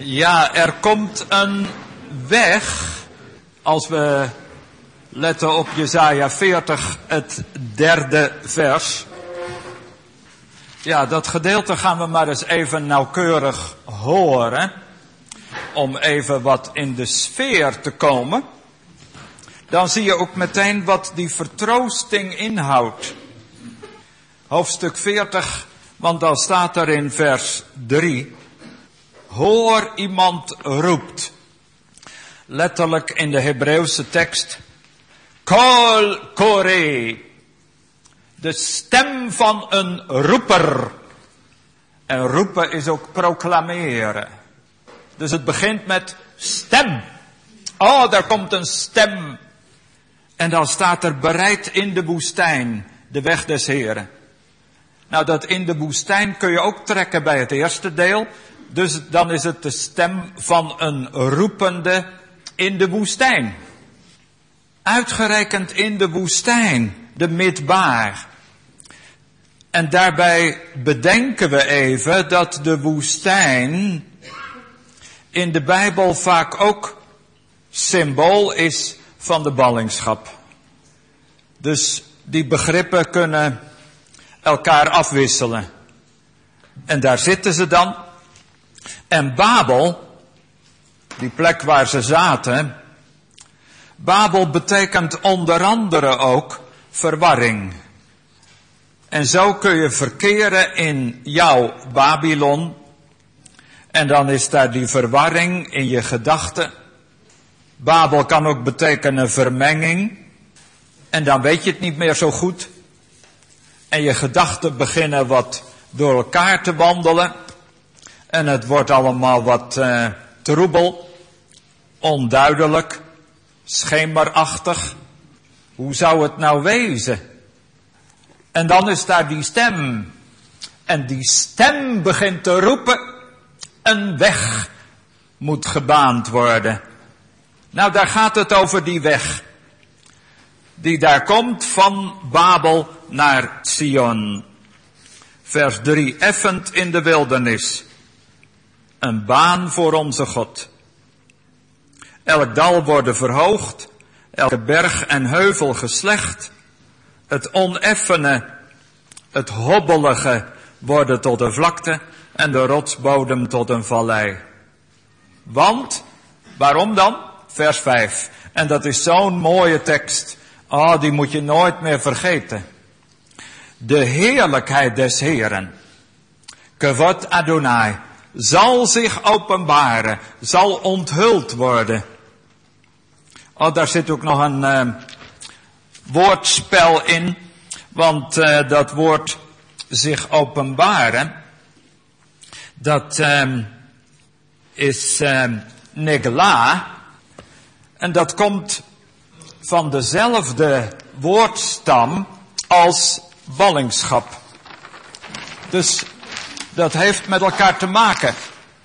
Ja, er komt een weg, als we letten op Jesaja 40, het 3e vers. Ja, dat gedeelte gaan we maar eens even nauwkeurig horen, om even wat in de sfeer te komen. Dan zie je ook meteen wat die vertroosting inhoudt. Hoofdstuk 40, want dan staat er in vers 3... Hoor, iemand roept. Letterlijk in de Hebreeuwse tekst. Kol kore. De stem van een roeper. En roepen is ook proclameren. Dus het begint met stem. Oh, daar komt een stem. En dan staat er bereid in de woestijn. De weg des Heren. Nou, dat in de woestijn kun je ook trekken bij het eerste deel. Dus dan is het de stem van een roepende in de woestijn. Uitgerekend in de woestijn, de midbaar. En daarbij bedenken we even dat de woestijn in de Bijbel vaak ook symbool is van de ballingschap. Dus die begrippen kunnen elkaar afwisselen. En daar zitten ze dan. En Babel, die plek waar ze zaten, Babel betekent onder andere ook verwarring. En zo kun je verkeren in jouw Babylon. En dan is daar die verwarring in je gedachten. Babel kan ook betekenen vermenging. En dan weet je het niet meer zo goed. En je gedachten beginnen wat door elkaar te wandelen. En het wordt allemaal wat troebel, onduidelijk, schemerachtig. Hoe zou het nou wezen? En dan is daar die stem. En die stem begint te roepen. Een weg moet gebaand worden. Nou, daar gaat het over die weg. Die daar komt van Babel naar Sion. Vers 3. Effend in de wildernis. Een baan voor onze God. Elk dal worden verhoogd. Elke berg en heuvel geslecht. Het oneffene, het hobbelige worden tot een vlakte. En de rotsbodem tot een vallei. Want, waarom dan? Vers 5. En dat is zo'n mooie tekst. Oh, die moet je nooit meer vergeten. De heerlijkheid des Heren. Kavod Adonai. Zal zich openbaren. Zal onthuld worden. Oh, daar zit ook nog een woordspel in. Want dat woord zich openbaren. Dat is negla. En dat komt van dezelfde woordstam als ballingschap. Dus dat heeft met elkaar te maken.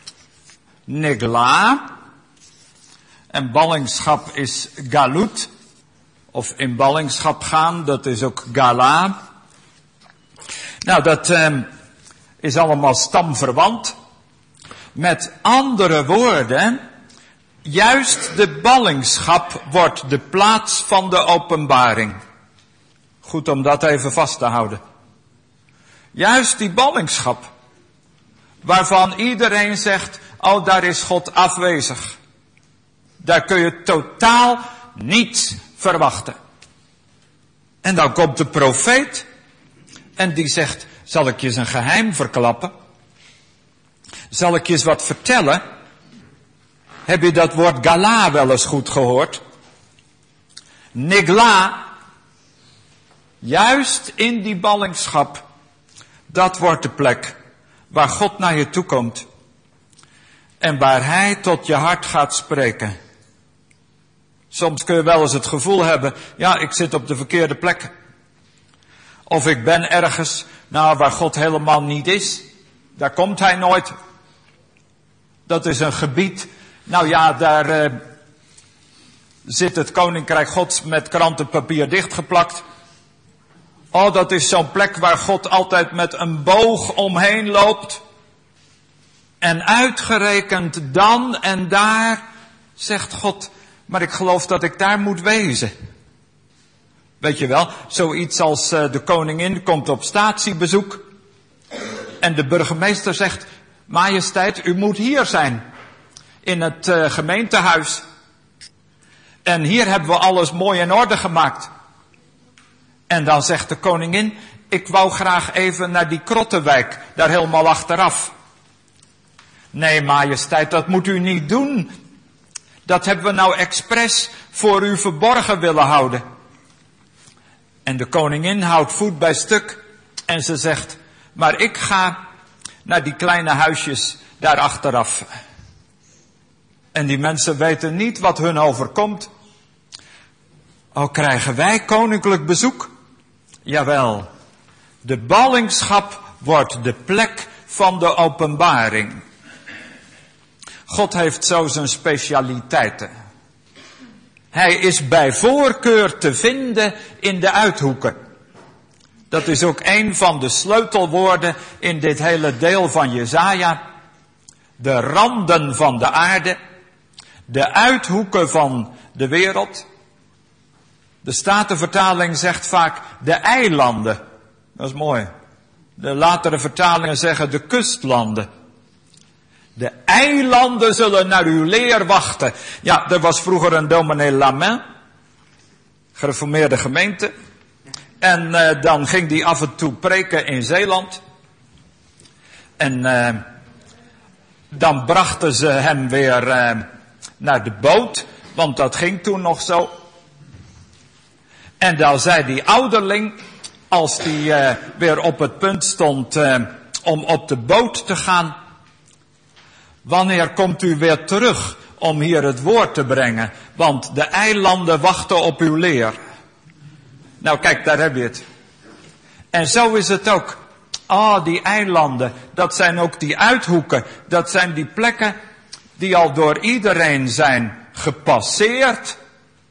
Negla. En ballingschap is galut. Of in ballingschap gaan, dat is ook gala. Nou, dat is allemaal stamverwant. Met andere woorden, juist de ballingschap wordt de plaats van de openbaring. Goed om dat even vast te houden. Juist die ballingschap, waarvan iedereen zegt, oh, daar is God afwezig. Daar kun je totaal niets verwachten. En dan komt de profeet en die zegt, zal ik je eens een geheim verklappen? Zal ik je eens wat vertellen? Heb je dat woord gala wel eens goed gehoord? Negla, juist in die ballingschap, dat wordt de plek waar God naar je toe komt. En waar Hij tot je hart gaat spreken. Soms kun je wel eens het gevoel hebben, ja, ik zit op de verkeerde plek. Of ik ben ergens, nou, waar God helemaal niet is. Daar komt Hij nooit. Dat is een gebied, nou ja, daar zit het koninkrijk Gods met krantenpapier dichtgeplakt. Oh, dat is zo'n plek waar God altijd met een boog omheen loopt. En uitgerekend dan en daar zegt God, maar ik geloof dat ik daar moet wezen. Weet je wel, zoiets als de koningin komt op statiebezoek. En de burgemeester zegt, majesteit, u moet hier zijn. In het gemeentehuis. En hier hebben we alles mooi in orde gemaakt. En dan zegt de koningin, ik wou graag even naar die Krottenwijk, daar helemaal achteraf. Nee, majesteit, dat moet u niet doen. Dat hebben we nou expres voor u verborgen willen houden. En de koningin houdt voet bij stuk en ze zegt, maar ik ga naar die kleine huisjes daar achteraf. En die mensen weten niet wat hun overkomt. Oh, krijgen wij koninklijk bezoek? Jawel, de ballingschap wordt de plek van de openbaring. God heeft zo zijn specialiteiten. Hij is bij voorkeur te vinden in de uithoeken. Dat is ook een van de sleutelwoorden in dit hele deel van Jesaja. De randen van de aarde. De uithoeken van de wereld. De Statenvertaling zegt vaak de eilanden. Dat is mooi. De latere vertalingen zeggen de kustlanden. De eilanden zullen naar uw leer wachten. Ja, er was vroeger een dominee Lamin, gereformeerde gemeente. En dan ging die af en toe preken in Zeeland. En dan brachten ze hem weer naar de boot, want dat ging toen nog zo. En dan zei die ouderling, als die weer op het punt stond om op de boot te gaan, wanneer komt u weer terug om hier het woord te brengen? Want de eilanden wachten op uw leer. Nou kijk, daar heb je het. En zo is het ook. Die eilanden, dat zijn ook die uithoeken. Dat zijn die plekken die al door iedereen zijn gepasseerd.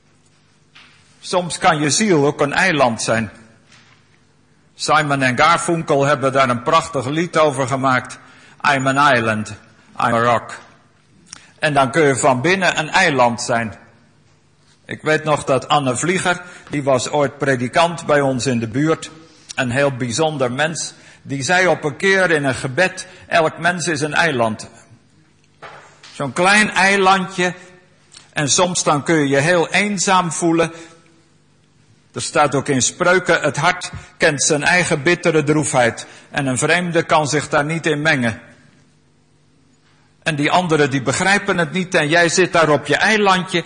Soms kan je ziel ook een eiland zijn. Simon en Garfunkel hebben daar een prachtig lied over gemaakt. I'm an island, I'm a rock. En dan kun je van binnen een eiland zijn. Ik weet nog dat Anne Vlieger, die was ooit predikant bij ons in de buurt. Een heel bijzonder mens. Die zei op een keer in een gebed, elk mens is een eiland. Zo'n klein eilandje. En soms dan kun je je heel eenzaam voelen. Er staat ook in Spreuken, het hart kent zijn eigen bittere droefheid. En een vreemde kan zich daar niet in mengen. En die anderen die begrijpen het niet en jij zit daar op je eilandje.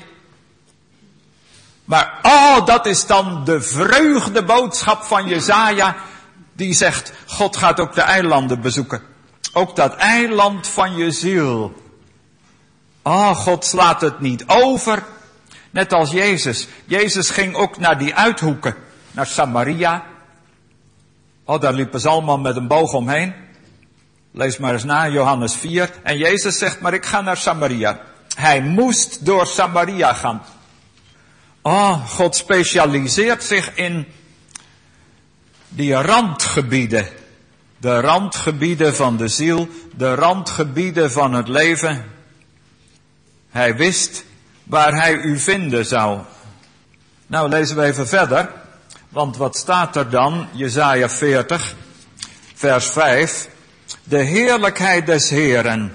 Maar dat is dan de vreugdeboodschap van Jesaja. Die zegt, God gaat ook de eilanden bezoeken. Ook dat eiland van je ziel. God slaat het niet over. Net als Jezus. Jezus ging ook naar die uithoeken. Naar Samaria. Daar liepen ze allemaal met een boog omheen. Lees maar eens na, Johannes 4. En Jezus zegt, maar ik ga naar Samaria. Hij moest door Samaria gaan. God specialiseert zich in die randgebieden. De randgebieden van de ziel. De randgebieden van het leven. Hij wist waar hij u vinden zou. Nou, lezen we even verder. Want wat staat er dan? Jesaja 40, vers 5. De heerlijkheid des Heeren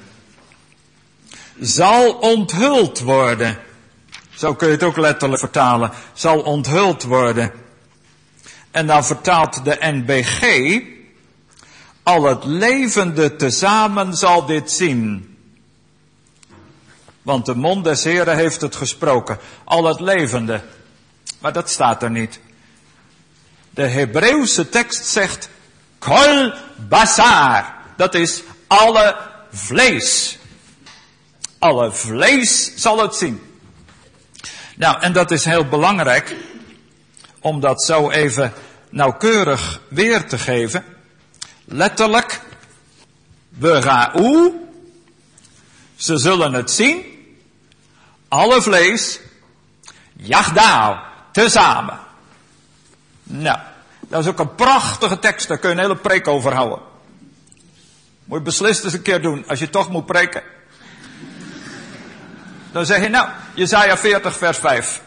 zal onthuld worden. Zo kun je het ook letterlijk vertalen. Zal onthuld worden. En dan vertaalt de NBG. Al het levende tezamen zal dit zien. Want de mond des Heren heeft het gesproken. Al het levende. Maar dat staat er niet. De Hebreeuwse tekst zegt kol basar. Dat is alle vlees. Alle vlees zal het zien. Nou, en dat is heel belangrijk. Om dat zo even nauwkeurig weer te geven. Letterlijk. Bera'u. Ze zullen het zien. Alle vlees. Yachdao. Tezamen. Nou, dat is ook een prachtige tekst. Daar kun je een hele preek over houden. Moet je beslist eens een keer doen, als je toch moet preken. Dan zeg je, nou, Jesaja 40 vers 5.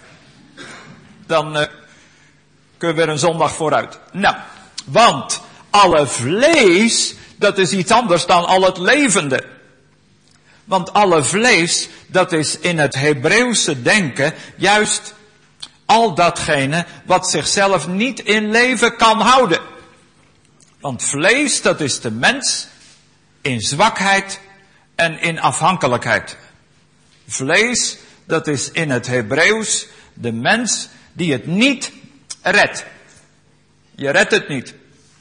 Dan kun je weer een zondag vooruit. Nou, want alle vlees, dat is iets anders dan al het levende. Want alle vlees, dat is in het Hebreeuwse denken juist al datgene wat zichzelf niet in leven kan houden. Want vlees, dat is de mens in zwakheid en in afhankelijkheid. Vlees, dat is in het Hebreeuws de mens die het niet redt. Je redt het niet.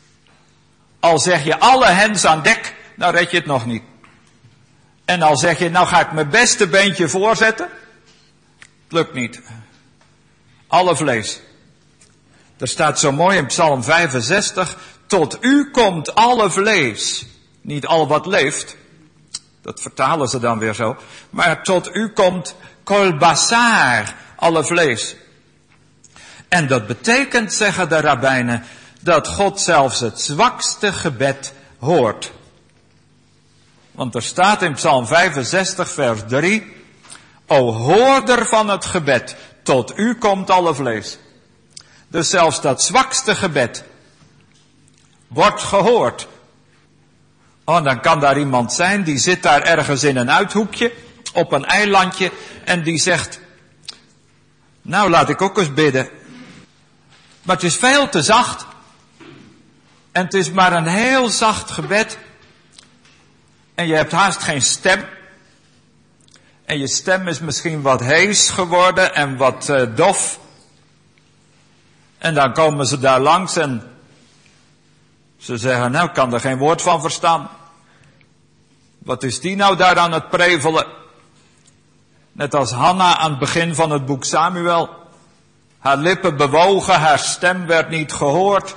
Al zeg je alle hens aan dek, dan red je het nog niet. En al zeg je, nou ga ik mijn beste beentje voorzetten. Het lukt niet. Alle vlees. Er staat zo mooi in Psalm 65, tot u komt alle vlees. Niet al wat leeft. Dat vertalen ze dan weer zo. Maar tot u komt kol basar, alle vlees. En dat betekent, zeggen de rabbijnen, dat God zelfs het zwakste gebed hoort. Want er staat in Psalm 65 vers 3, o hoorder van het gebed, tot u komt alle vlees. Dus zelfs dat zwakste gebed wordt gehoord. Oh, dan kan daar iemand zijn, die zit daar ergens in een uithoekje, op een eilandje, en die zegt, nou laat ik ook eens bidden. Maar het is veel te zacht. En het is maar een heel zacht gebed. En je hebt haast geen stem. En je stem is misschien wat hees geworden en wat dof. En dan komen ze daar langs en ze zeggen, nou, ik kan er geen woord van verstaan. Wat is die nou daar aan het prevelen? Net als Hanna aan het begin van het boek Samuel. Haar lippen bewogen, haar stem werd niet gehoord.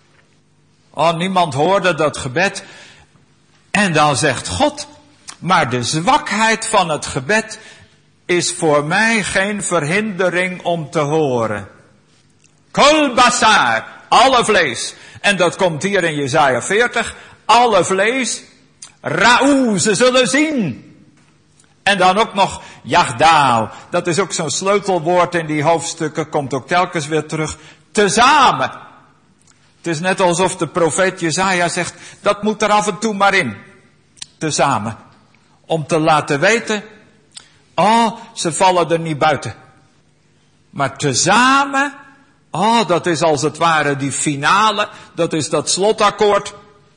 Oh, niemand hoorde dat gebed. En dan zegt God, maar de zwakheid van het gebed is voor mij geen verhindering om te horen. Kol basar, alle vlees. En dat komt hier in Jesaja 40. Alle vlees, ra'u, ze zullen zien. En dan ook nog Yagdao. Dat is ook zo'n sleutelwoord in die hoofdstukken, komt ook telkens weer terug. Tezamen. Het is net alsof de profeet Jesaja zegt, dat moet er af en toe maar in. Tezamen. Om te laten weten, oh, ze vallen er niet buiten. Maar tezamen, oh, dat is als het ware die finale, dat is dat slotakkoord.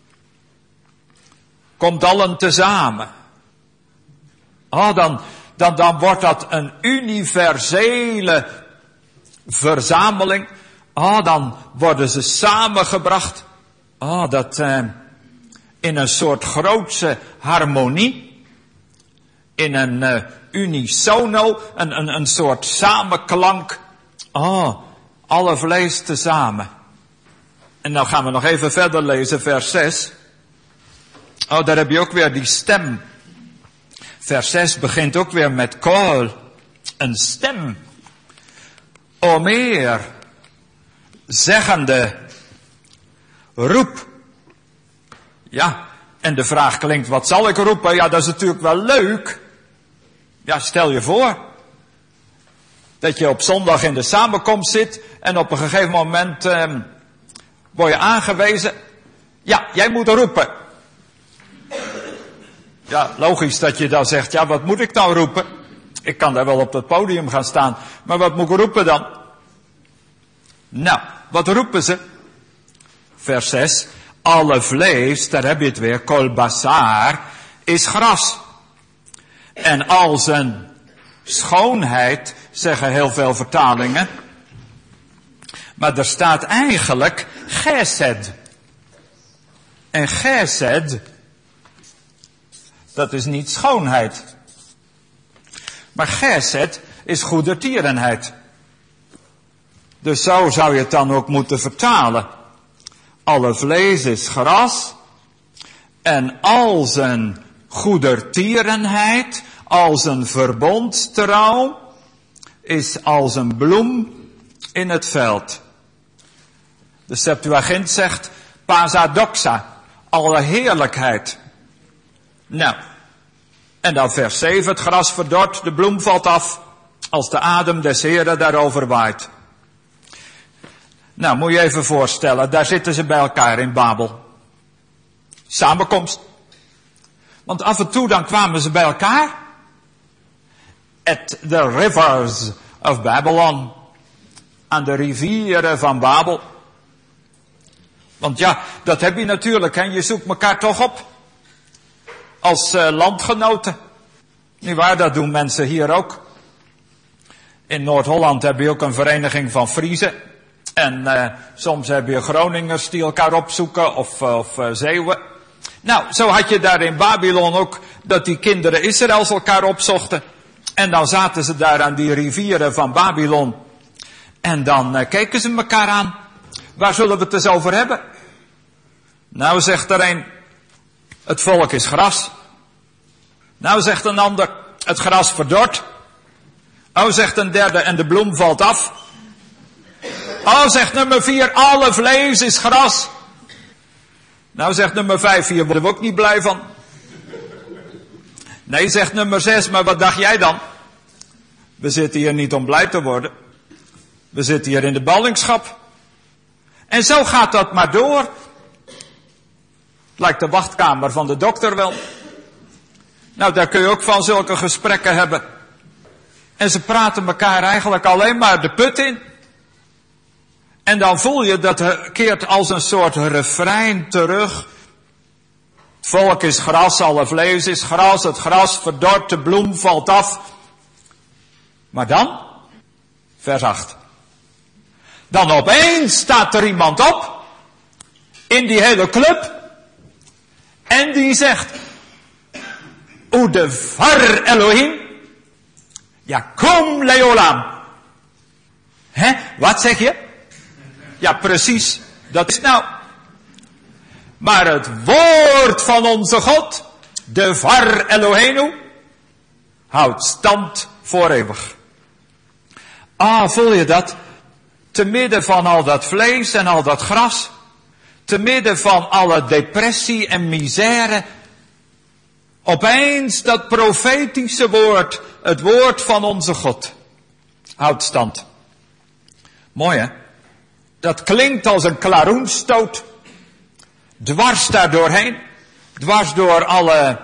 Komt allen tezamen. Oh, dan wordt dat een universele verzameling. Oh, dan worden ze samengebracht. Oh, dat in een soort grootse harmonie. In een unisono, een soort samenklank. Oh, alle vlees tezamen. En nou gaan we nog even verder lezen, vers 6. Oh, daar heb je ook weer die stem. Vers 6 begint ook weer met kol. Een stem. Omer. Zeggende. Roep. Ja, en de vraag klinkt, wat zal ik roepen? Ja, dat is natuurlijk wel leuk. Ja, stel je voor. Dat je op zondag in de samenkomst zit en op een gegeven moment word je aangewezen. Ja, jij moet roepen. Ja, logisch dat je dan zegt, ja, wat moet ik nou roepen? Ik kan daar wel op het podium gaan staan, maar wat moet ik roepen dan? Nou, wat roepen ze? Vers 6. Alle vlees, daar heb je het weer, kol basar, is gras. En al zijn schoonheid, zeggen heel veel vertalingen. Maar er staat eigenlijk gesed. En gesed, dat is niet schoonheid. Maar gesed is goedertierenheid. Dus zo zou je het dan ook moeten vertalen. Alle vlees is gras. En al zijn goedertierenheid, al zijn verbondstrouw, is als een bloem in het veld. De Septuagint zegt, pasadoxa, alle heerlijkheid Nou, en dan vers 7, het gras verdort, de bloem valt af, als de adem des Heren daarover waait. Nou, moet je even voorstellen, daar zitten ze bij elkaar in Babel. Samenkomst. Want af en toe dan kwamen ze bij elkaar. At the rivers of Babylon. Aan de rivieren van Babel. Want ja, dat heb je natuurlijk, hè. Je zoekt elkaar toch op. Als landgenoten. Niet waar, dat doen mensen hier ook. In Noord-Holland heb je ook een vereniging van Friezen. En soms heb je Groningers die elkaar opzoeken of Zeeuwen. Nou, zo had je daar in Babylon ook dat die kinderen Israëls elkaar opzochten. En dan zaten ze daar aan die rivieren van Babylon. En dan keken ze elkaar aan. Waar zullen we het eens over hebben? Nou, zegt er een, het volk is gras. Nou, zegt een ander, het gras verdort. Oh, zegt een derde, en de bloem valt af. Oh, zegt nummer 4, alle vlees is gras. Nou, zegt nummer 5, hier worden we ook niet blij van. Nee, zegt nummer 6, maar wat dacht jij dan? We zitten hier niet om blij te worden. We zitten hier in de ballingschap. En zo gaat dat maar door. Lijkt de wachtkamer van de dokter wel. Nou, daar kun je ook van zulke gesprekken hebben. En ze praten elkaar eigenlijk alleen maar de put in. En dan voel je dat keert als een soort refrein terug. Het volk is gras, alle vlees is gras, het gras verdort, de bloem valt af. Maar dan, vers 8. Dan opeens staat er iemand op, in die hele club, en die zegt, Udevar Elohim, Yakum Leolam. Hè, wat zeg je? Ja, precies, dat is nou. Maar het woord van onze God, de Var Elohenu, houdt stand voor eeuwig. Ah, voel je dat? Te midden van al dat vlees en al dat gras, te midden van alle depressie en misère, opeens dat profetische woord, het woord van onze God, houdt stand. Mooi hè? Dat klinkt als een klaroenstoot. Dwars daar doorheen. Dwars door alle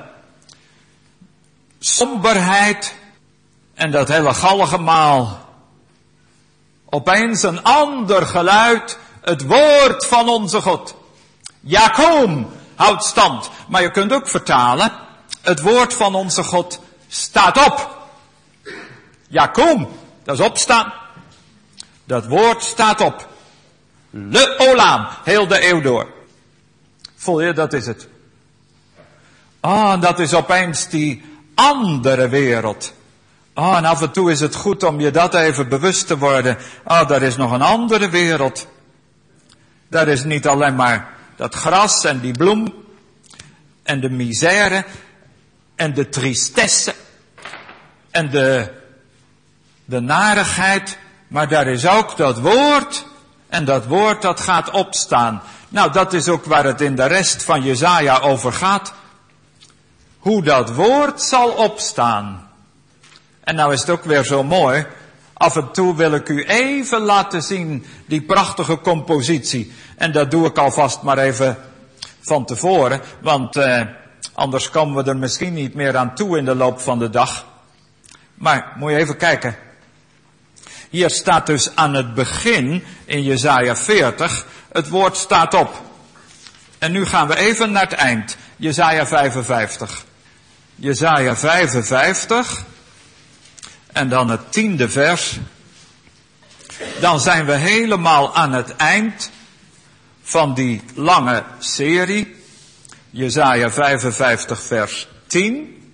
somberheid. En dat hele galgemaal. Opeens een ander geluid. Het woord van onze God. Jakom houdt stand. Maar je kunt ook vertalen. Het woord van onze God staat op. Jakom, dat is opstaan. Dat woord staat op. Le Olam, heel de eeuw door. Voel je, dat is het. Ah, dat is opeens die andere wereld. Ah, en af en toe is het goed om je dat even bewust te worden. Ah, daar is nog een andere wereld. Daar is niet alleen maar dat gras en die bloem. En de misère. En de tristesse. En de narigheid. Maar daar is ook dat woord. En dat woord dat gaat opstaan. Nou, dat is ook waar het in de rest van Jesaja over gaat. Hoe dat woord zal opstaan. En nou is het ook weer zo mooi. Af en toe wil ik u even laten zien die prachtige compositie. En dat doe ik alvast maar even van tevoren. Want anders komen we er misschien niet meer aan toe in de loop van de dag. Maar moet je even kijken. Hier staat dus aan het begin in Jesaja 40, het woord staat op. En nu gaan we even naar het eind. Jesaja 55. Jesaja 55. En dan het 10e vers. Dan zijn we helemaal aan het eind van die lange serie. Jesaja 55 vers 10.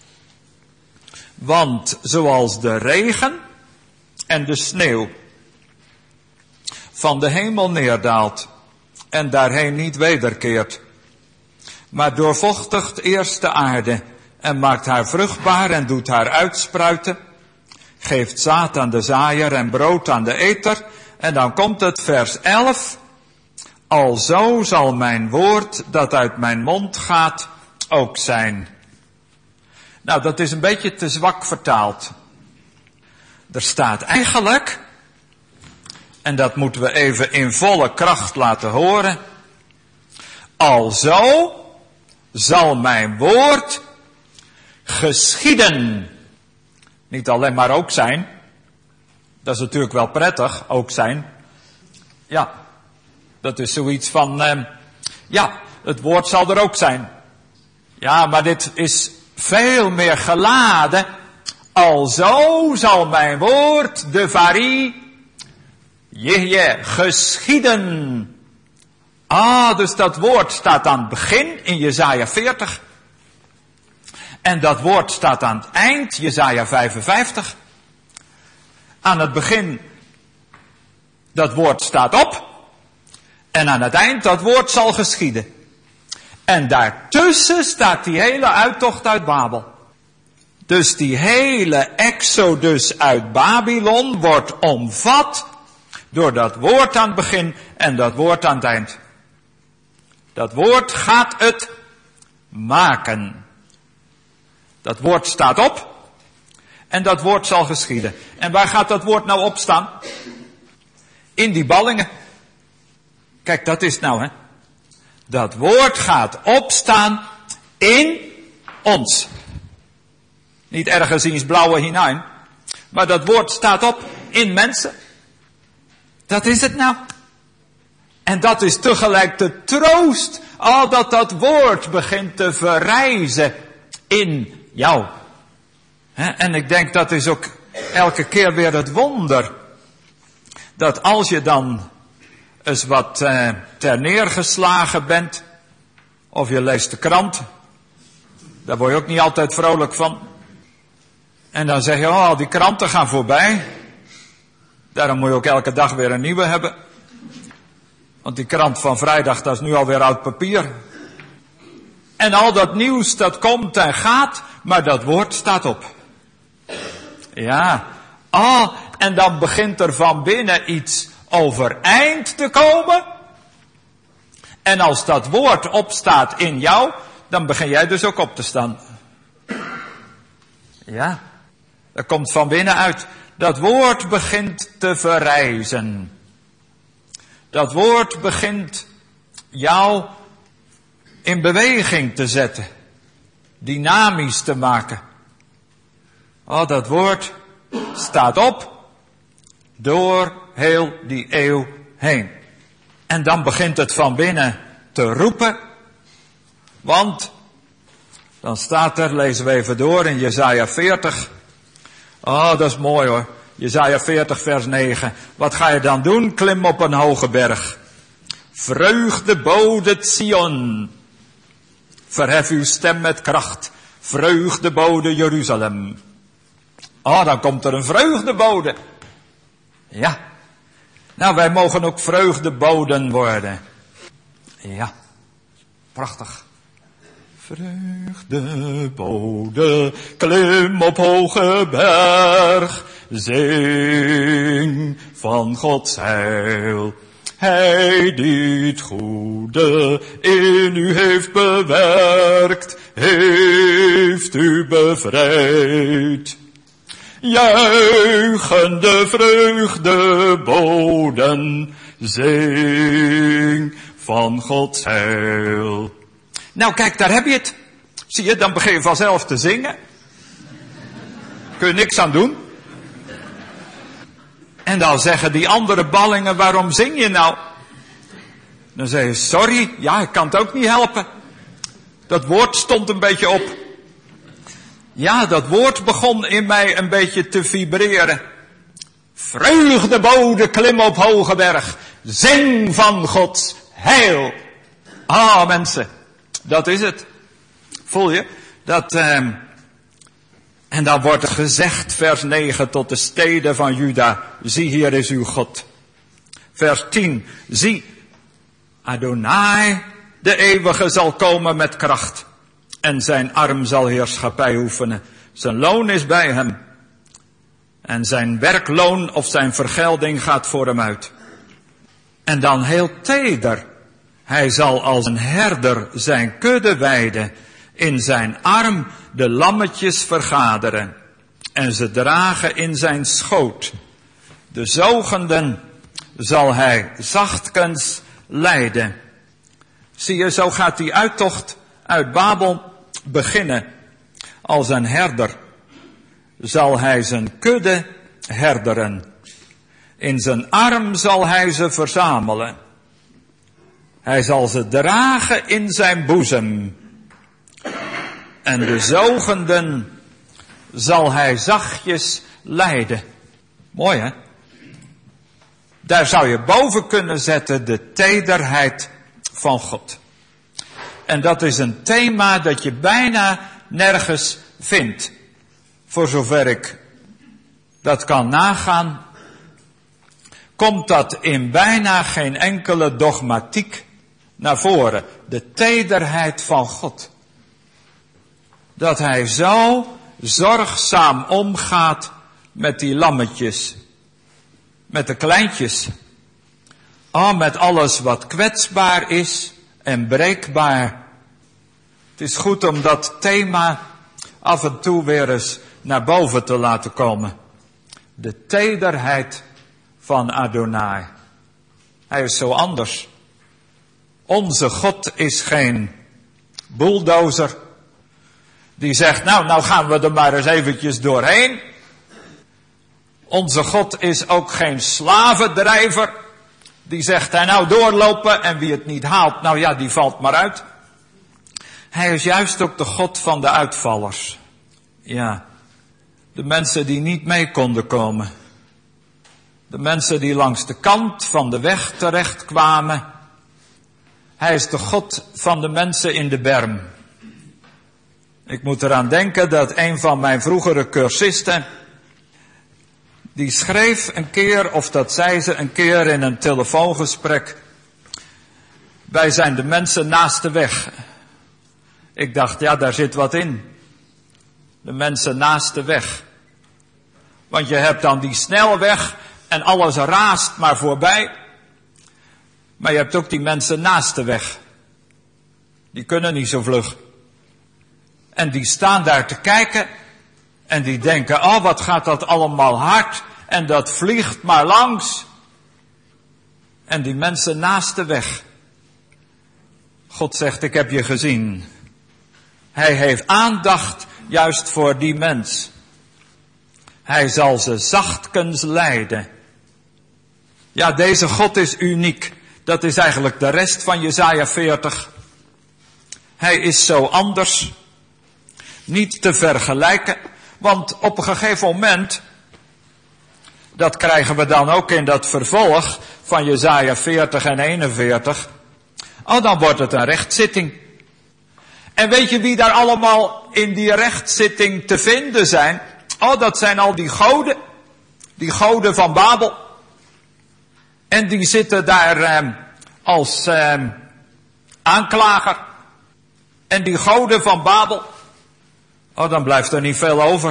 Want zoals de regen en de sneeuw van de hemel neerdaalt en daarheen niet wederkeert, maar doorvochtigt eerst de aarde en maakt haar vruchtbaar en doet haar uitspruiten, geeft zaad aan de zaaier en brood aan de eter. En dan komt het vers 11. Alzo zal mijn woord dat uit mijn mond gaat ook zijn. Nou, dat is een beetje te zwak vertaald. Er staat eigenlijk, en dat moeten we even in volle kracht laten horen. Alzo zal mijn woord geschieden. Niet alleen maar ook zijn. Dat is natuurlijk wel prettig, ook zijn. Ja, dat is zoiets van, het woord zal er ook zijn. Ja, maar dit is veel meer geladen. Alzo zal mijn woord, de varie, geschieden. Dus dat woord staat aan het begin in Jesaja 40. En dat woord staat aan het eind, Jesaja 55. Aan het begin, dat woord staat op. En aan het eind, dat woord zal geschieden. En daartussen staat die hele uittocht uit Babel. Dus die hele exodus uit Babylon wordt omvat door dat woord aan het begin en dat woord aan het eind. Dat woord gaat het maken. Dat woord staat op en dat woord zal geschieden. En waar gaat dat woord nou op staan? In die ballingen. Kijk, dat is het nou, hè. Dat woord gaat opstaan in ons. Niet ergens in het blauwe hinein. Maar dat woord staat op in mensen. Dat is het nou. En dat is tegelijk de troost. Dat woord begint te verrijzen in jou. En ik denk dat is ook elke keer weer het wonder. Dat als je dan eens wat ter neergeslagen bent. Of je leest de krant. Daar word je ook niet altijd vrolijk van. En dan zeg je, die kranten gaan voorbij. Daarom moet je ook elke dag weer een nieuwe hebben. Want die krant van vrijdag, dat is nu alweer oud papier. En al dat nieuws, dat komt en gaat, maar dat woord staat op. Ja. En dan begint er van binnen iets overeind te komen. En als dat woord opstaat in jou, dan begin jij dus ook op te staan. Ja. Dat komt van binnenuit. Dat woord begint te verrijzen. Dat woord begint jou in beweging te zetten. Dynamisch te maken. Dat woord staat op door heel die eeuw heen. En dan begint het van binnen te roepen. Want dan staat er, lezen we even door in Jesaja 40. Dat is mooi hoor. Jesaja 40 vers 9. Wat ga je dan doen? Klim op een hoge berg. Vreugdebode Sion. Verhef uw stem met kracht. Vreugdebode Jeruzalem. Dan komt er een vreugdebode. Ja. Nou, wij mogen ook vreugdeboden worden. Ja. Prachtig. Vreugdebode, klim op hoge berg, zing van Gods heil. Hij die het goede in u heeft bewerkt, heeft u bevrijd. Juichende vreugdeboden, zing van Gods heil. Nou kijk, daar heb je het. Zie je, dan begin je vanzelf te zingen. Kun je niks aan doen. En dan zeggen die andere ballingen, waarom zing je nou? Dan zeg je, sorry, ja, ik kan het ook niet helpen. Dat woord stond een beetje op. Ja, dat woord begon in mij een beetje te vibreren. Vreugdebode, klim op hoge berg. Zing van Gods heil. Mensen. Dat is het. Voel je? En dan wordt er gezegd, vers 9, tot de steden van Juda. Zie, hier is uw God. Vers 10. Zie, Adonai, de eeuwige, zal komen met kracht. En zijn arm zal heerschappij oefenen. Zijn loon is bij hem. En zijn werkloon of zijn vergelding gaat voor hem uit. En dan heel teder. Hij zal als een herder zijn kudde weiden in zijn arm de lammetjes vergaderen en ze dragen in zijn schoot. De zogenden zal hij zachtkens leiden. Zie je, zo gaat die uittocht uit Babel beginnen. Als een herder zal hij zijn kudde herderen. In zijn arm zal hij ze verzamelen. Hij zal ze dragen in zijn boezem. En de zogenden zal hij zachtjes leiden. Mooi, hè? Daar zou je boven kunnen zetten de tederheid van God. En dat is een thema dat je bijna nergens vindt. Voor zover ik dat kan nagaan, komt dat in bijna geen enkele dogmatiek naar voren. De tederheid van God. Dat hij zo zorgzaam omgaat met die lammetjes. Met de kleintjes. Met alles wat kwetsbaar is en breekbaar. Het is goed om dat thema af en toe weer eens naar boven te laten komen. De tederheid van Adonai. Hij is zo anders. Onze God is geen bulldozer die zegt, nou gaan we er maar eens eventjes doorheen. Onze God is ook geen slavendrijver die zegt, nou doorlopen en wie het niet haalt, nou ja, die valt maar uit. Hij is juist ook de God van de uitvallers. Ja, de mensen die niet mee konden komen. De mensen die langs de kant van de weg terecht kwamen. Hij is de God van de mensen in de berm. Ik moet eraan denken dat een van mijn vroegere cursisten, die schreef een keer, of dat zei ze een keer in een telefoongesprek, wij zijn de mensen naast de weg. Ik dacht, ja, daar zit wat in. De mensen naast de weg. Want je hebt dan die snelweg en alles raast maar voorbij. Maar je hebt ook die mensen naast de weg. Die kunnen niet zo vlug. En die staan daar te kijken. En die denken, wat gaat dat allemaal hard. En dat vliegt maar langs. En die mensen naast de weg. God zegt, ik heb je gezien. Hij heeft aandacht juist voor die mens. Hij zal ze zachtkens leiden. Ja, deze God is uniek. Dat is eigenlijk de rest van Jesaja 40. Hij is zo anders. Niet te vergelijken. Want op een gegeven moment, dat krijgen we dan ook in dat vervolg van Jesaja 40 en 41. Dan wordt het een rechtszitting. En weet je wie daar allemaal in die rechtszitting te vinden zijn? Dat zijn al die goden. Die goden van Babel. En die zitten daar als aanklager. En die goden van Babel. Dan blijft er niet veel over.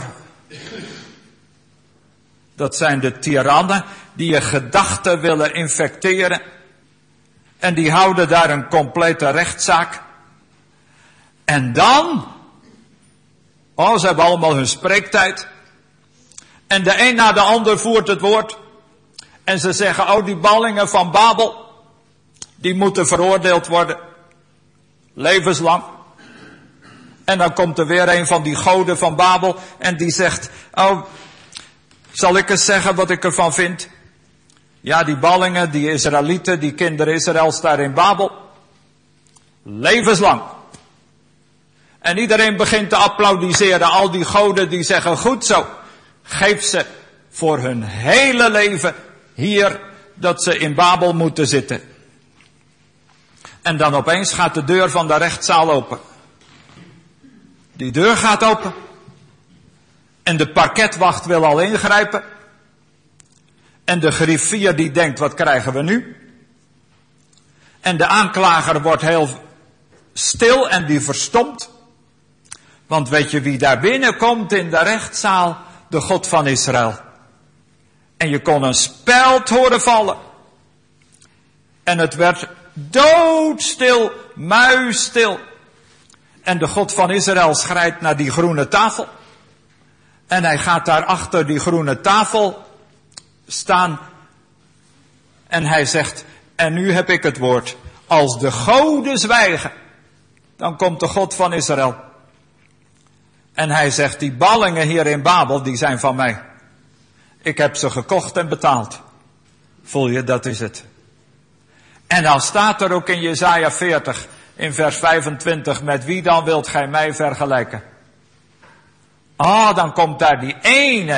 Dat zijn de tirannen die je gedachten willen infecteren. En die houden daar een complete rechtszaak. En dan, ze hebben allemaal hun spreektijd. En de een na de ander voert het woord. En ze zeggen, die ballingen van Babel, die moeten veroordeeld worden. Levenslang. En dan komt er weer een van die goden van Babel en die zegt, zal ik eens zeggen wat ik ervan vind? Ja, die ballingen, die Israëlieten, die kinderen Israëls daar in Babel. Levenslang. En iedereen begint te applaudisseren. Al die goden die zeggen, goed zo. Geef ze voor hun hele leven hier dat ze in Babel moeten zitten. En dan opeens gaat de deur van de rechtszaal open. Die deur gaat open. En de parketwacht wil al ingrijpen. En de griffier die denkt, wat krijgen we nu? En de aanklager wordt heel stil en die verstomt. Want weet je wie daar binnenkomt in de rechtszaal? De God van Israël. En je kon een speld horen vallen. En het werd doodstil, muisstil. En de God van Israël schrijdt naar die groene tafel. En hij gaat daar achter die groene tafel staan. En hij zegt, en nu heb ik het woord. Als de goden zwijgen, dan komt de God van Israël. En hij zegt, die ballingen hier in Babel, die zijn van mij. Ik heb ze gekocht en betaald. Voel je, dat is het. En dan staat er ook in Jesaja 40, in vers 25, met wie dan wilt gij mij vergelijken? Dan komt daar die ene.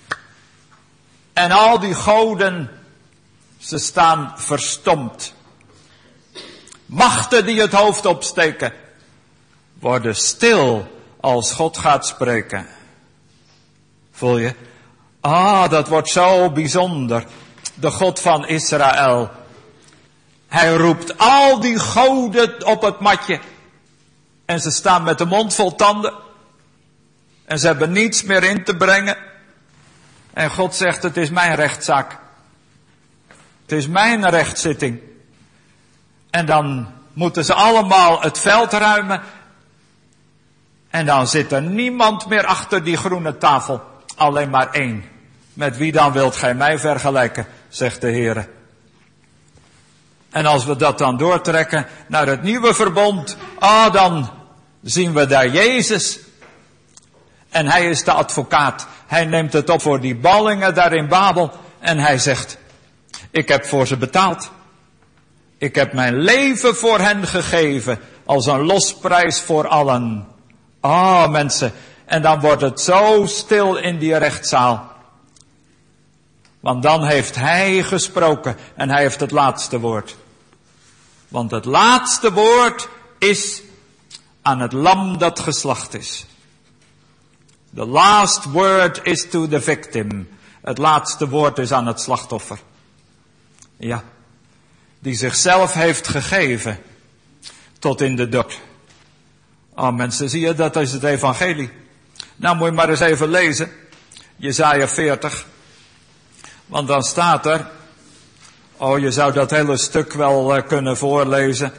En al die goden, ze staan verstomd. Machten die het hoofd opsteken, worden stil als God gaat spreken. Voel je? Dat wordt zo bijzonder. De God van Israël. Hij roept al die goden op het matje. En ze staan met de mond vol tanden. En ze hebben niets meer in te brengen. En God zegt, het is mijn rechtszaak. Het is mijn rechtszitting. En dan moeten ze allemaal het veld ruimen. En dan zit er niemand meer achter die groene tafel. Alleen maar één. Met wie dan wilt gij mij vergelijken, zegt de Heere. En als we dat dan doortrekken naar het nieuwe verbond. Dan zien we daar Jezus. En hij is de advocaat. Hij neemt het op voor die ballingen daar in Babel. En hij zegt, ik heb voor ze betaald. Ik heb mijn leven voor hen gegeven. Als een losprijs voor allen. Mensen. En dan wordt het zo stil in die rechtszaal. Want dan heeft hij gesproken. En hij heeft het laatste woord. Want het laatste woord is aan het lam dat geslacht is. The last word is to the victim. Het laatste woord is aan het slachtoffer. Ja. Die zichzelf heeft gegeven. Tot in de dood. Mensen, zie je, dat is het evangelie. Nou moet je maar eens even lezen. Jesaja 40. Want dan staat er. Je zou dat hele stuk wel kunnen voorlezen.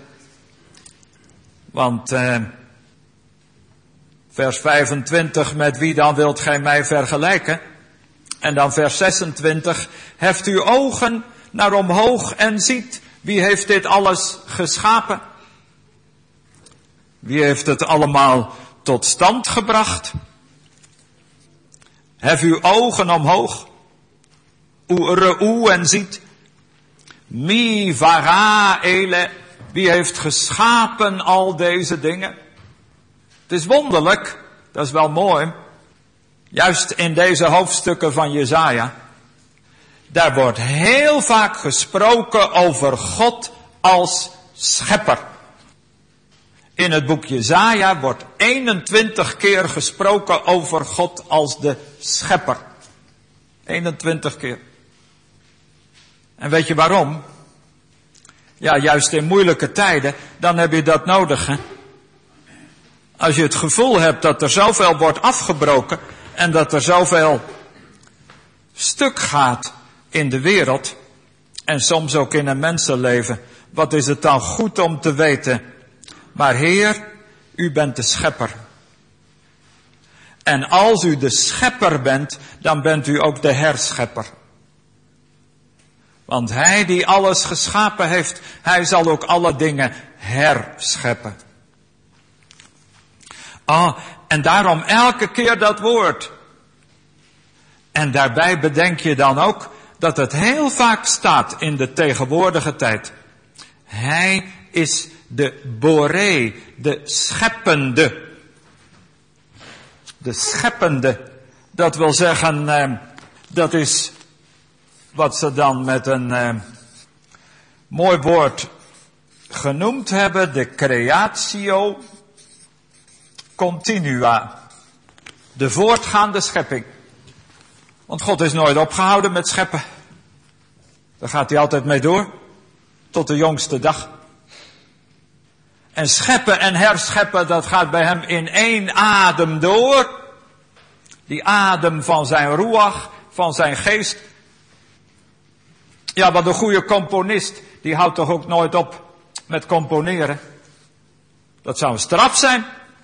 Want vers 25, met wie dan wilt gij mij vergelijken? En dan vers 26, heft uw ogen naar omhoog en ziet, wie heeft dit alles geschapen? Wie heeft het allemaal tot stand gebracht? Hef uw ogen omhoog, en ziet, mi vara ele, wie heeft geschapen al deze dingen? Het is wonderlijk, dat is wel mooi, juist in deze hoofdstukken van Jesaja, daar wordt heel vaak gesproken over God als schepper. In het boek Jesaja wordt 21 keer gesproken over God als de schepper. 21 keer. En weet je waarom? Ja, juist in moeilijke tijden, dan heb je dat nodig, hè? Als je het gevoel hebt dat er zoveel wordt afgebroken en dat er zoveel stuk gaat in de wereld en soms ook in een mensenleven, wat is het dan goed om te weten? Maar Heer, u bent de schepper. En als u de schepper bent, dan bent u ook de herschepper. Want hij die alles geschapen heeft, hij zal ook alle dingen herscheppen. En daarom elke keer dat woord. En daarbij bedenk je dan ook dat het heel vaak staat in de tegenwoordige tijd. Hij is de Boré, de scheppende. De scheppende. Dat wil zeggen, dat is wat ze dan met een mooi woord genoemd hebben, de creatio continua. De voortgaande schepping. Want God is nooit opgehouden met scheppen. Daar gaat hij altijd mee door. Tot de jongste dag. En scheppen en herscheppen, dat gaat bij hem in één adem door. Die adem van zijn ruach, van zijn geest. Ja, want een goede componist, die houdt toch ook nooit op met componeren. Dat zou een straf zijn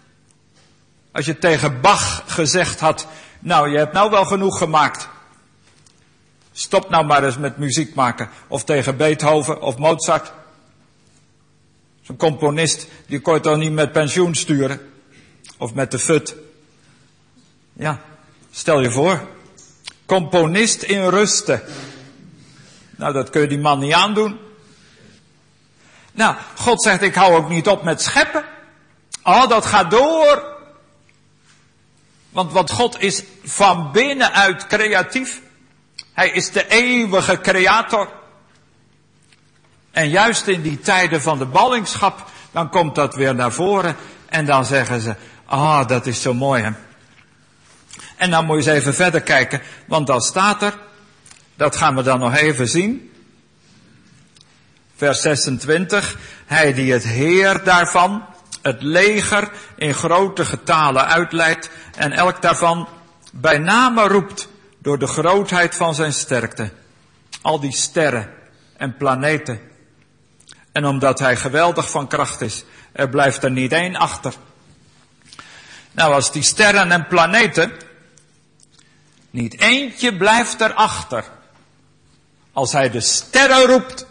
Als je tegen Bach gezegd had, nou, je hebt nou wel genoeg gemaakt. Stop nou maar eens met muziek maken. Of tegen Beethoven of Mozart. Zo'n componist, die kon je toch niet met pensioen sturen? Of met de fut? Ja, stel je voor. Componist in rusten. Nou, dat kun je die man niet aandoen. Nou, God zegt, ik hou ook niet op met scheppen. Oh, dat gaat door. Want God is van binnenuit creatief. Hij is de eeuwige creator. En juist in die tijden van de ballingschap, dan komt dat weer naar voren. En dan zeggen ze, dat is zo mooi hè. En dan moet je eens even verder kijken, want dan staat er, dat gaan we dan nog even zien. Vers 26, hij die het heer daarvan, het leger in grote getalen uitleidt en elk daarvan bij name roept door de grootheid van zijn sterkte. Al die sterren en planeten. En omdat hij geweldig van kracht is, er blijft er niet één achter. Nou, als die sterren en planeten, niet eentje blijft erachter. Als hij de sterren roept,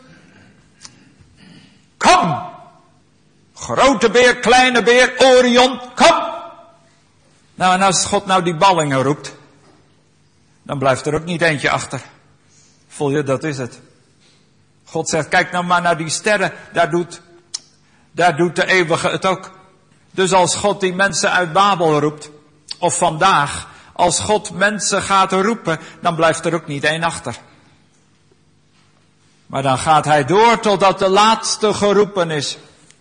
kom! Grote beer, kleine beer, Orion, kom! Nou, en als God nou die ballingen roept, dan blijft er ook niet eentje achter. Voel je, dat is het. God zegt, kijk nou maar naar die sterren, daar doet de eeuwige het ook. Dus als God die mensen uit Babel roept, of vandaag, als God mensen gaat roepen, dan blijft er ook niet één achter. Maar dan gaat hij door totdat de laatste geroepen is.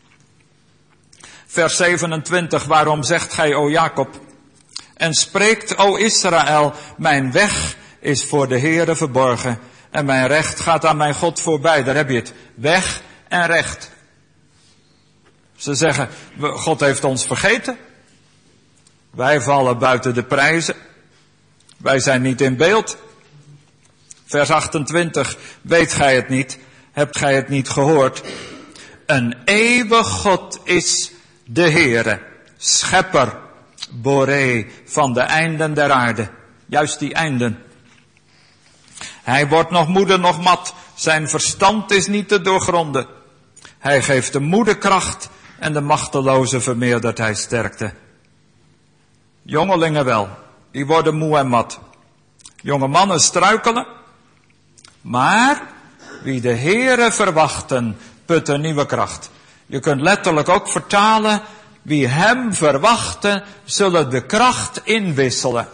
Vers 27, waarom zegt gij, o Jacob, en spreekt, o Israël, mijn weg is voor de Heere verborgen, en mijn recht gaat aan mijn God voorbij. Daar heb je het, weg en recht. Ze zeggen, God heeft ons vergeten. Wij vallen buiten de prijzen. Wij zijn niet in beeld. Vers 28, weet gij het niet? Hebt gij het niet gehoord? Een eeuwig God is de Heere, schepper, Boré, van de einden der aarde. Juist die einden. Hij wordt nog moede, nog mat. Zijn verstand is niet te doorgronden. Hij geeft de moede kracht en de machteloze vermeerdert hij sterkte. Jongelingen wel, die worden moe en mat. Jonge mannen struikelen. Maar wie de Heere verwachten, putten nieuwe kracht. Je kunt letterlijk ook vertalen, wie hem verwachten, zullen de kracht inwisselen.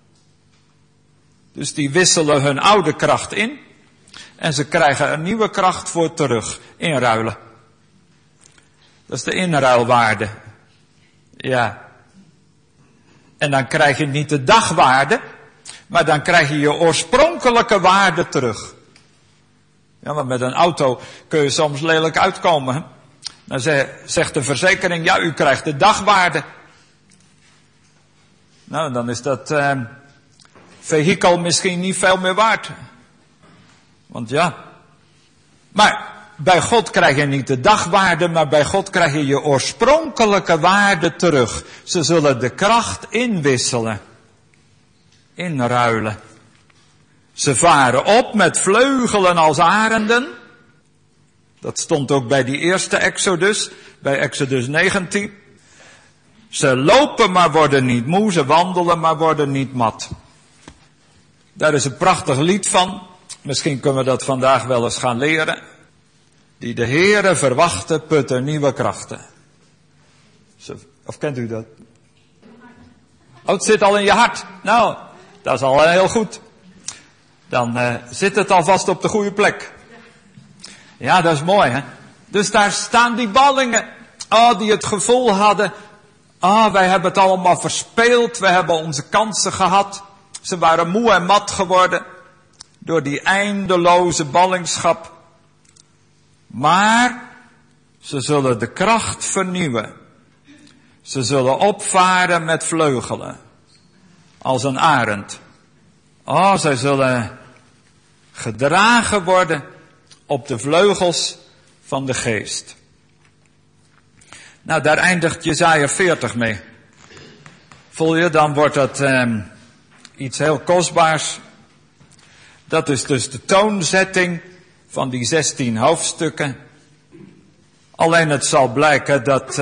Dus die wisselen hun oude kracht in. En ze krijgen een nieuwe kracht voor terug. Inruilen. Dat is de inruilwaarde. Ja. En dan krijg je niet de dagwaarde. Maar dan krijg je je oorspronkelijke waarde terug. Ja, maar met een auto kun je soms lelijk uitkomen. Hè? Dan zegt de verzekering, ja, u krijgt de dagwaarde. Nou, dan is dat vehikel misschien niet veel meer waard. Want ja. Maar bij God krijg je niet de dagwaarde, maar bij God krijg je je oorspronkelijke waarde terug. Ze zullen de kracht inwisselen. Inruilen. Ze varen op met vleugelen als arenden. Dat stond ook bij die eerste Exodus, bij Exodus 19. Ze lopen maar worden niet moe, ze wandelen maar worden niet mat. Daar is een prachtig lied van. Misschien kunnen we dat vandaag wel eens gaan leren. Die de Heere verwachten, putten nieuwe krachten. Of kent u dat? Oh, het zit al in je hart. Nou, dat is al heel goed. Dan zit het alvast op de goede plek. Ja, dat is mooi, hè. Dus daar staan die ballingen. Die het gevoel hadden. Wij hebben het allemaal verspeeld. We hebben onze kansen gehad. Ze waren moe en mat geworden. Door die eindeloze ballingschap. Maar ze zullen de kracht vernieuwen. Ze zullen opvaren met vleugelen. Als een arend. Zij zullen gedragen worden op de vleugels van de geest. Nou, daar eindigt Jesaja 40 mee. Voel je, dan wordt dat iets heel kostbaars. Dat is dus de toonzetting van die 16 hoofdstukken. Alleen het zal blijken dat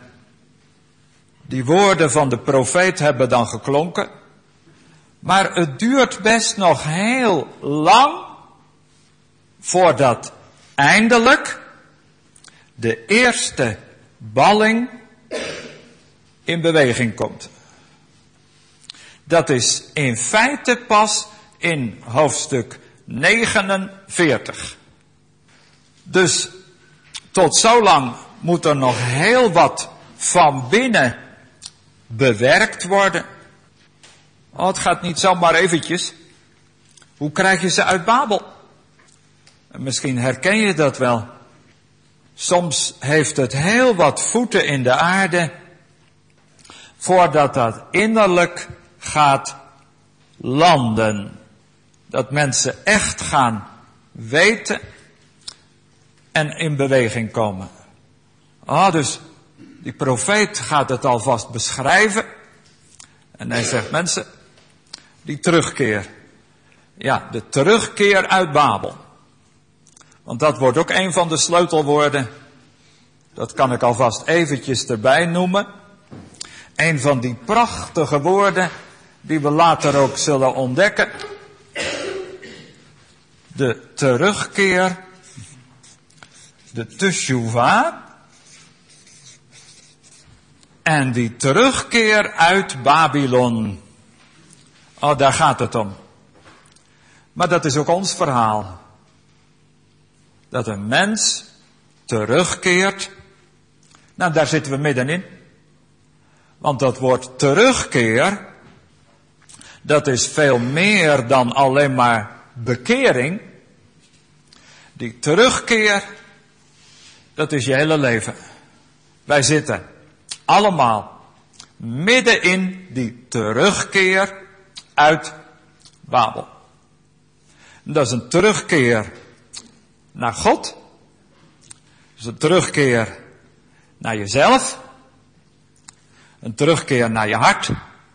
die woorden van de profeet hebben dan geklonken. Maar het duurt best nog heel lang voordat eindelijk de eerste balling in beweging komt. Dat is in feite pas in hoofdstuk 49. Dus tot zolang moet er nog heel wat van binnen bewerkt worden. Oh, het gaat niet zomaar eventjes. Hoe krijg je ze uit Babel? Misschien herken je dat wel. Soms heeft het heel wat voeten in de aarde voordat dat innerlijk gaat landen. Dat mensen echt gaan weten en in beweging komen. Dus die profeet gaat het alvast beschrijven. En hij zegt, mensen, die terugkeer. Ja, de terugkeer uit Babel. Want dat wordt ook een van de sleutelwoorden. Dat kan ik alvast eventjes erbij noemen. Een van die prachtige woorden die we later ook zullen ontdekken. De terugkeer, de teshuvah. En die terugkeer uit Babylon. Daar gaat het om. Maar dat is ook ons verhaal. Dat een mens terugkeert. Nou, daar zitten we middenin. Want dat woord terugkeer, dat is veel meer dan alleen maar bekering. Die terugkeer, dat is je hele leven. Wij zitten allemaal midden in die terugkeer uit Babel. Dat is een terugkeer naar God. Dat is een terugkeer naar jezelf. Een terugkeer naar je hart.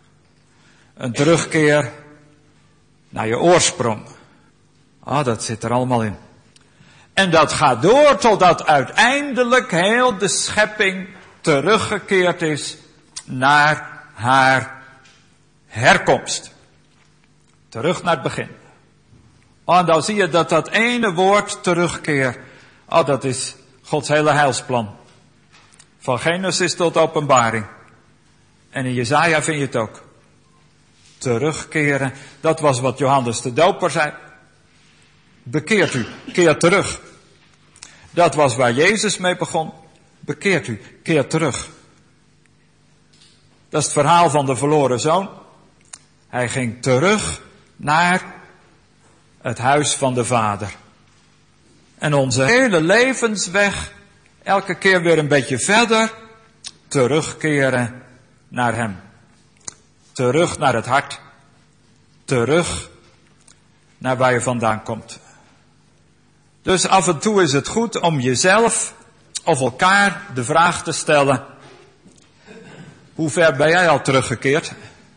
Een terugkeer naar je oorsprong. Dat zit er allemaal in. En dat gaat door totdat uiteindelijk heel de schepping teruggekeerd is naar haar herkomst. Terug naar het begin. En dan zie je dat dat ene woord terugkeer, dat is Gods hele heilsplan. Van Genesis tot Openbaring. En in Jesaja vind je het ook. Terugkeren, dat was wat Johannes de Doper zei. Bekeert u, keer terug. Dat was waar Jezus mee begon. Bekeert u, keer terug. Dat is het verhaal van de verloren zoon. Hij ging terug naar het huis van de Vader. En onze hele levensweg, elke keer weer een beetje verder, terugkeren naar hem. Terug naar het hart. Terug naar waar je vandaan komt. Dus af en toe is het goed om jezelf of elkaar de vraag te stellen: hoe ver ben jij al teruggekeerd?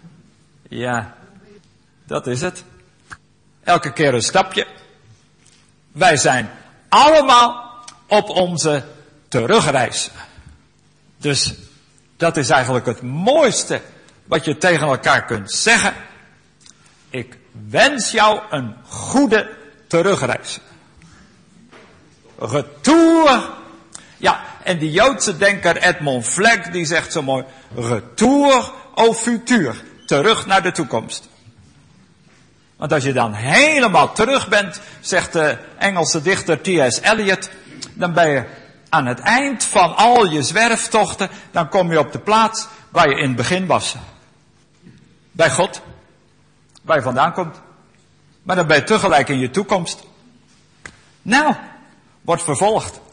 Ja, dat is het. Elke keer een stapje. Wij zijn allemaal op onze terugreis. Dus dat is eigenlijk het mooiste wat je tegen elkaar kunt zeggen. Ik wens jou een goede terugreis. Retour. Ja, en die Joodse denker Edmond Fleck die zegt zo mooi: retour au futur. Terug naar de toekomst. Want als je dan helemaal terug bent, zegt de Engelse dichter T.S. Eliot, dan ben je aan het eind van al je zwerftochten, dan kom je op de plaats waar je in het begin was. Bij God. Waar je vandaan komt. Maar dan ben je tegelijk in je toekomst. Nou, wordt vervolgd.